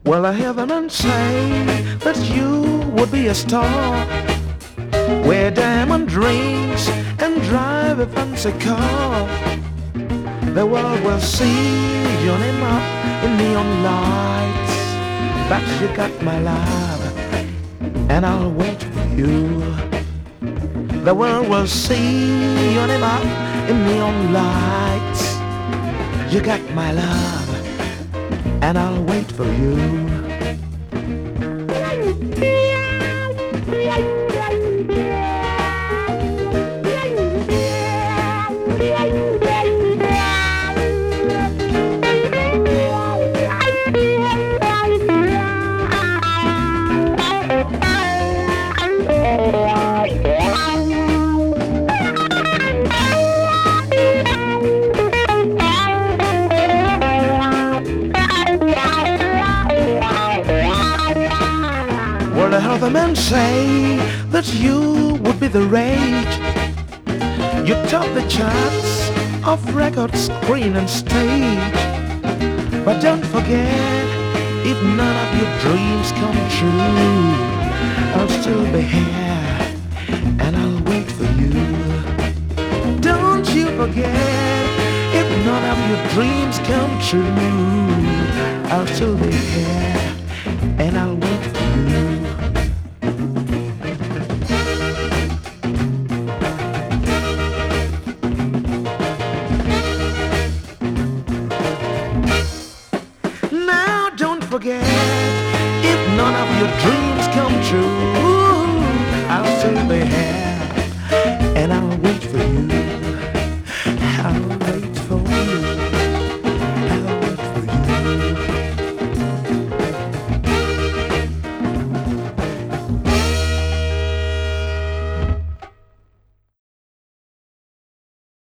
Well, I hear the men say that you would be a star, wear diamond rings and drive a fancy car. The world will see your name up in neon lights, but you got my love, and I'll wait for you. The world will see your name up in neon lights. You got my love, and I'll wait for you. Well, I heard the men say that you would be the rage. You top the charts of record, screen and stage. But don't forget, if none of your dreams come true, I'll still be here and I'll wait for you. Don't you forget, if none of your dreams come true, I'll still be here and I'll wait for you.